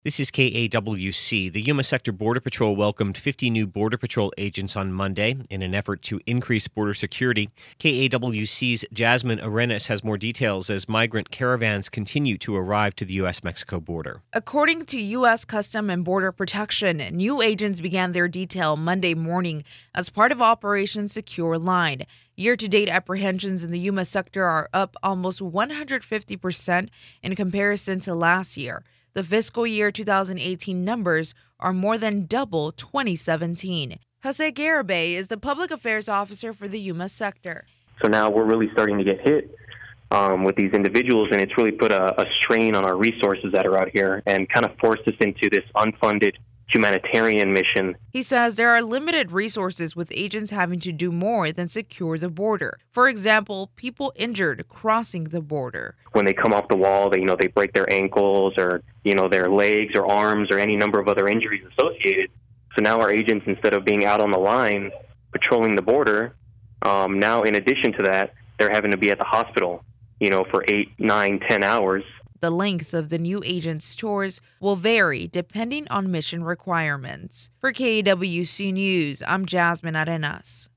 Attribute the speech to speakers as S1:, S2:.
S1: This is KAWC. The Yuma Sector Border Patrol welcomed 50 new Border Patrol agents on Monday in an effort to increase border security. KAWC's Jasmine Arenas has more details as migrant caravans continue to arrive to the U.S.-Mexico border.
S2: According to U.S. Custom and Border Protection, new agents began their detail Monday morning as part of Operation Secure Line. Year-to-date apprehensions in the Yuma sector are up almost 150% in comparison to last year. The fiscal year 2018 numbers are more than double 2017. Jose Garibay is the public affairs officer for the Yuma sector.
S3: So now we're really starting to get hit with these individuals, and it's really put a strain on our resources that are out here and kind of forced us into this unfunded humanitarian mission.
S2: He says there are limited resources with agents having to do more than secure the border. For example, people injured crossing the border.
S3: When they come off the wall, they break their ankles or, their legs or arms or any number of other injuries associated. So now our agents, instead of being out on the line patrolling the border, now in addition to that, they're having to be at the hospital, for 8, 9, 10 hours.
S2: The length of the new agents' tours will vary depending on mission requirements. For KAWC News, I'm Jasmine Arenas.